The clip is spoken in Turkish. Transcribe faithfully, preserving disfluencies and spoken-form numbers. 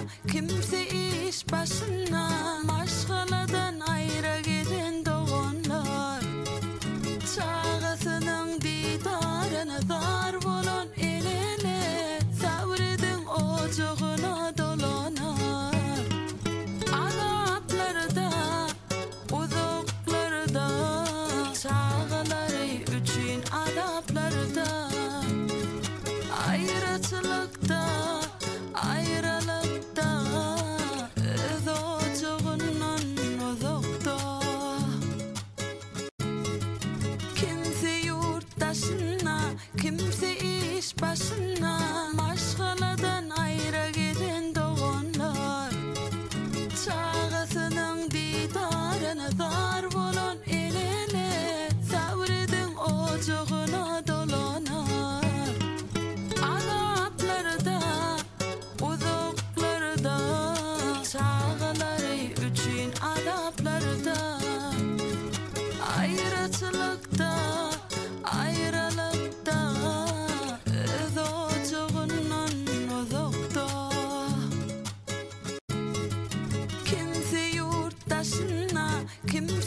kimse iş başına, maşgaladan ayrı giden doğanlar. Çağasının didarına zar bolan el ele, sabredin ocağına dolanar. Azaplarda, uzaklarda, çağaları üçün azaplarda. Ayrıcılıkta, ayrılıkta, öz ocağından uzakta. Kimse yurttaşına, kimse iş başına, maşgaladan ayrı giden doğanlar. Çağasının didarına zar bolan el ele, sabredin ocağına dolanar. Azaplarda, uzaklarda, çağaları üçün azaplarda. Ayrıcılıkta, ayrılıkta, öz ocağından uzakta. Kimse yurttaşına, kimse